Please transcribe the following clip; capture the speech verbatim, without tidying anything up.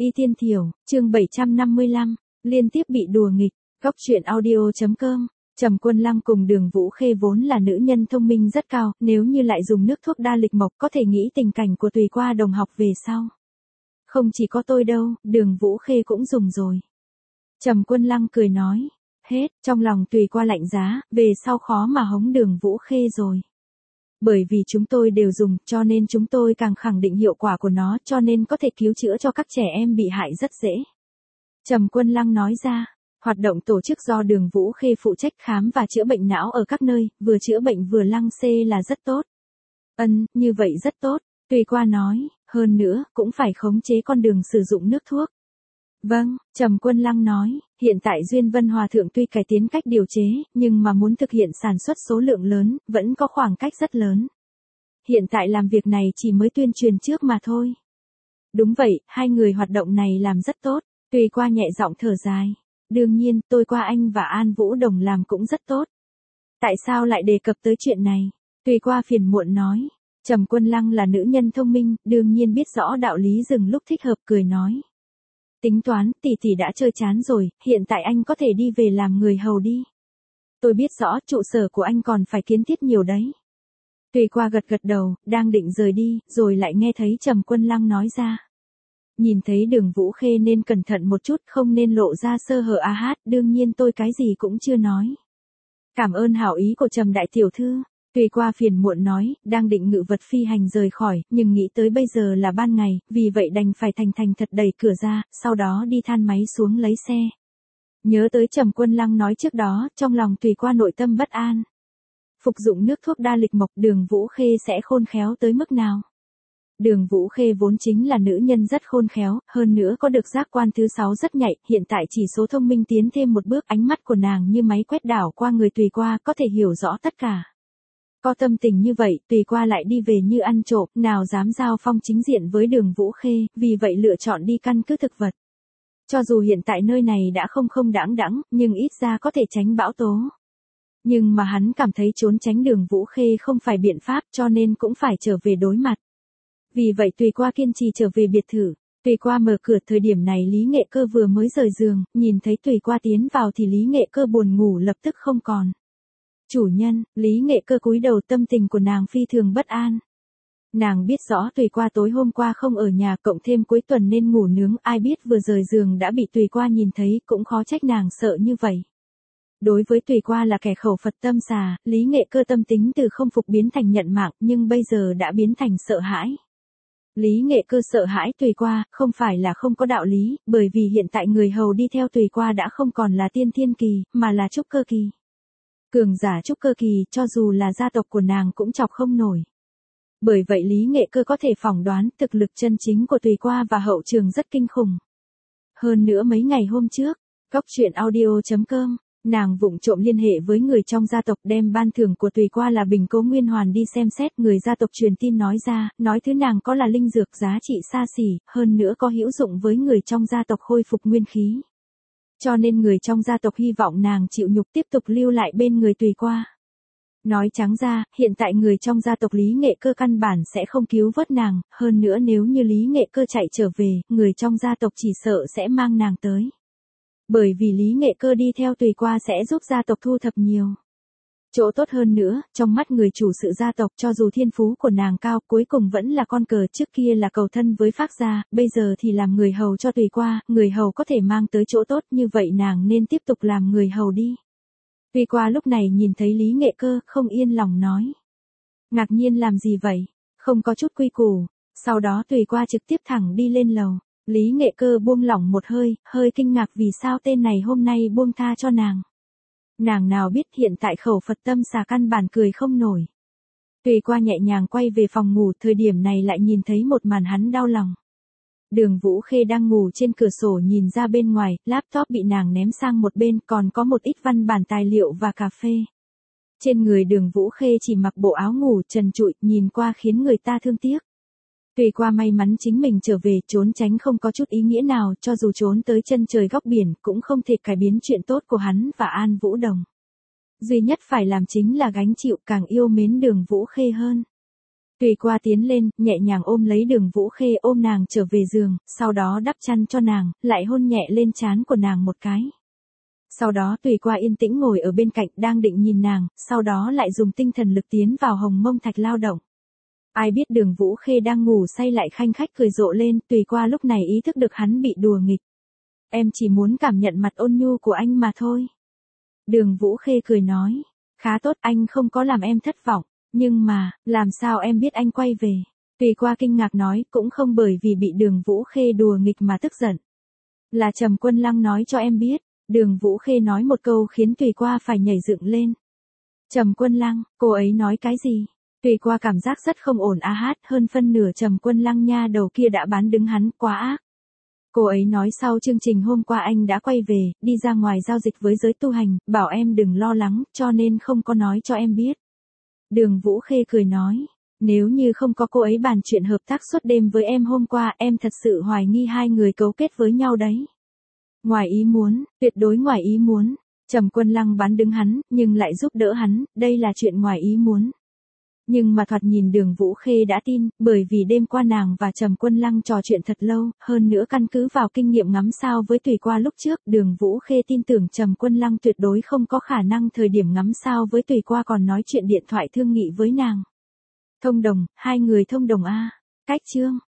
Y Tiên Thiểu, chương bảy trăm năm mươi lăm, liên tiếp bị đùa nghịch, góc truyện audio.com. Trầm Quân Lăng cùng Đường Vũ Khê vốn là nữ nhân thông minh rất cao, nếu như lại dùng nước thuốc đa lịch mộc có thể nghĩ tình cảnh của Tùy Qua đồng học về sau. Không chỉ có tôi đâu, Đường Vũ Khê cũng dùng rồi. Trầm Quân Lăng cười nói, hết, trong lòng Tùy Qua lạnh giá, về sau khó mà hống Đường Vũ Khê rồi. Bởi vì chúng tôi đều dùng, cho nên chúng tôi càng khẳng định hiệu quả của nó, cho nên có thể cứu chữa cho các trẻ em bị hại rất dễ. Trầm Quân Lăng nói ra, hoạt động tổ chức do Đường Vũ Khê phụ trách khám và chữa bệnh não ở các nơi, vừa chữa bệnh vừa lăng xê là rất tốt. Ân, như vậy rất tốt, Tùy Qua nói, hơn nữa, cũng phải khống chế con đường sử dụng nước thuốc. Vâng, Trầm Quân Lăng nói, hiện tại Duyên Vân Hòa Thượng tuy cải tiến cách điều chế, nhưng mà muốn thực hiện sản xuất số lượng lớn, vẫn có khoảng cách rất lớn. Hiện tại làm việc này chỉ mới tuyên truyền trước mà thôi. Đúng vậy, hai người hoạt động này làm rất tốt, Tùy Qua nhẹ giọng thở dài. Đương nhiên, tôi qua anh và An Vũ Đồng làm cũng rất tốt. Tại sao lại đề cập tới chuyện này? Tùy Qua phiền muộn nói. Trầm Quân Lăng là nữ nhân thông minh, đương nhiên biết rõ đạo lý dừng lúc thích hợp, cười nói. Tính toán, tỷ tỷ đã chơi chán rồi, hiện tại anh có thể đi về làm người hầu đi. Tôi biết rõ, trụ sở của anh còn phải kiến thiết nhiều đấy. Tùy Qua gật gật đầu, đang định rời đi, rồi lại nghe thấy Trầm Quân Lăng nói ra. Nhìn thấy Đường Vũ Khê nên cẩn thận một chút, không nên lộ ra sơ hở a hát, đương nhiên tôi cái gì cũng chưa nói. Cảm ơn hảo ý của Trầm đại tiểu thư. Tùy Qua phiền muộn nói, đang định ngự vật phi hành rời khỏi, nhưng nghĩ tới bây giờ là ban ngày, vì vậy đành phải thành thành thật đẩy cửa ra, sau đó đi than máy xuống lấy xe. Nhớ tới Trầm Quân Lăng nói trước đó, trong lòng Tùy Qua nội tâm bất an. Phục dụng nước thuốc đa lịch mộc, Đường Vũ Khê sẽ khôn khéo tới mức nào? Đường Vũ Khê vốn chính là nữ nhân rất khôn khéo, hơn nữa có được giác quan thứ sáu rất nhạy, hiện tại chỉ số thông minh tiến thêm một bước, ánh mắt của nàng như máy quét đảo qua người Tùy Qua, có thể hiểu rõ tất cả. Có tâm tình như vậy, Tùy Qua lại đi về như ăn trộm, nào dám giao phong chính diện với Đường Vũ Khê, vì vậy lựa chọn đi căn cứ thực vật. Cho dù hiện tại nơi này đã không không đãng đãng, nhưng ít ra có thể tránh bão tố. Nhưng mà hắn cảm thấy trốn tránh Đường Vũ Khê không phải biện pháp, cho nên cũng phải trở về đối mặt. Vì vậy Tùy Qua kiên trì trở về biệt thự. Tùy Qua mở cửa, thời điểm này Lý Nghệ Cơ vừa mới rời giường, nhìn thấy Tùy Qua tiến vào thì Lý Nghệ Cơ buồn ngủ lập tức không còn. Chủ nhân, Lý Nghệ Cơ cúi đầu, tâm tình của nàng phi thường bất an. Nàng biết rõ Tùy Qua tối hôm qua không ở nhà, cộng thêm cuối tuần nên ngủ nướng, ai biết vừa rời giường đã bị Tùy Qua nhìn thấy, cũng khó trách nàng sợ như vậy. Đối với Tùy Qua là kẻ khẩu Phật tâm xà, Lý Nghệ Cơ tâm tính từ không phục biến thành nhận mạng, nhưng bây giờ đã biến thành sợ hãi. Lý Nghệ Cơ sợ hãi Tùy Qua, không phải là không có đạo lý, bởi vì hiện tại người hầu đi theo Tùy Qua đã không còn là tiên thiên kỳ, mà là trúc cơ kỳ. Cường giả trúc cơ kỳ, cho dù là gia tộc của nàng cũng chọc không nổi. Bởi vậy Lý Nghệ Cơ có thể phỏng đoán thực lực chân chính của Tùy Qua và hậu trường rất kinh khủng. Hơn nữa mấy ngày hôm trước, góc truyện audio.com, nàng vụng trộm liên hệ với người trong gia tộc, đem ban thưởng của Tùy Qua là bình cố nguyên hoàn đi xem xét. Người gia tộc truyền tin nói ra, nói thứ nàng có là linh dược giá trị xa xỉ, hơn nữa có hữu dụng với người trong gia tộc khôi phục nguyên khí. Cho nên người trong gia tộc hy vọng nàng chịu nhục tiếp tục lưu lại bên người Tùy Qua. Nói trắng ra, hiện tại người trong gia tộc Lý Nghệ Cơ căn bản sẽ không cứu vớt nàng, hơn nữa nếu như Lý Nghệ Cơ chạy trở về, người trong gia tộc chỉ sợ sẽ mang nàng tới. Bởi vì Lý Nghệ Cơ đi theo Tùy Qua sẽ giúp gia tộc thu thập nhiều chỗ tốt, hơn nữa, trong mắt người chủ sự gia tộc, cho dù thiên phú của nàng cao, cuối cùng vẫn là con cờ, trước kia là cầu thân với Phác gia, bây giờ thì làm người hầu cho Tùy Qua, người hầu có thể mang tới chỗ tốt, như vậy nàng nên tiếp tục làm người hầu đi. Tùy Qua lúc này nhìn thấy Lý Nghệ Cơ, không yên lòng nói. Ngạc nhiên làm gì vậy? Không có chút quy củ. Sau đó Tùy Qua trực tiếp thẳng đi lên lầu. Lý Nghệ Cơ buông lỏng một hơi, hơi kinh ngạc vì sao tên này hôm nay buông tha cho nàng. Nàng nào biết hiện tại khẩu Phật tâm xà căn bản cười không nổi. Tùy Qua nhẹ nhàng quay về phòng ngủ, thời điểm này lại nhìn thấy một màn hắn đau lòng. Đường Vũ Khê đang ngủ trên cửa sổ nhìn ra bên ngoài, laptop bị nàng ném sang một bên, còn có một ít văn bản tài liệu và cà phê. Trên người Đường Vũ Khê chỉ mặc bộ áo ngủ trần trụi, nhìn qua khiến người ta thương tiếc. Tùy Qua may mắn chính mình trở về, trốn tránh không có chút ý nghĩa nào, cho dù trốn tới chân trời góc biển, cũng không thể cải biến chuyện tốt của hắn và An Vũ Đồng. Duy nhất phải làm chính là gánh chịu, càng yêu mến Đường Vũ Khê hơn. Tùy qua tiến lên, nhẹ nhàng ôm lấy Đường Vũ Khê, ôm nàng trở về giường, sau đó đắp chăn cho nàng, lại hôn nhẹ lên trán của nàng một cái. Sau đó Tùy qua yên tĩnh ngồi ở bên cạnh đang định nhìn nàng, sau đó lại dùng tinh thần lực tiến vào hồng mông thạch lao động. Ai biết Đường Vũ Khê đang ngủ say lại khanh khách cười rộ lên, Tùy qua lúc này ý thức được hắn bị đùa nghịch. Em chỉ muốn cảm nhận mặt ôn nhu của anh mà thôi. Đường Vũ Khê cười nói, khá tốt, anh không có làm em thất vọng, nhưng mà, làm sao em biết anh quay về? Tùy qua kinh ngạc nói, cũng không bởi vì bị Đường Vũ Khê đùa nghịch mà tức giận. Là Trầm Quân Lăng nói cho em biết. Đường Vũ Khê nói một câu khiến Tùy qua phải nhảy dựng lên. Trầm Quân Lăng, cô ấy nói cái gì? Tùy qua cảm giác rất không ổn a hát, hơn phân nửa Trầm Quân Lăng nha đầu kia đã bán đứng hắn, quá ác. Cô ấy nói sau chương trình hôm qua anh đã quay về, đi ra ngoài giao dịch với giới tu hành, bảo em đừng lo lắng, cho nên không có nói cho em biết. Đường Vũ Khê cười nói, nếu như không có cô ấy bàn chuyện hợp tác suốt đêm với em hôm qua, em thật sự hoài nghi hai người cấu kết với nhau đấy. Ngoài ý muốn, tuyệt đối ngoài ý muốn. Trầm Quân Lăng bán đứng hắn, nhưng lại giúp đỡ hắn, đây là chuyện ngoài ý muốn. Nhưng mà thoạt nhìn Đường Vũ Khê đã tin, bởi vì đêm qua nàng và Trầm Quân Lăng trò chuyện thật lâu, hơn nữa căn cứ vào kinh nghiệm ngắm sao với Tùy qua lúc trước, Đường Vũ Khê tin tưởng Trầm Quân Lăng tuyệt đối không có khả năng thời điểm ngắm sao với Tùy qua còn nói chuyện điện thoại thương nghị với nàng. Thông đồng, hai người thông đồng a. Cách chương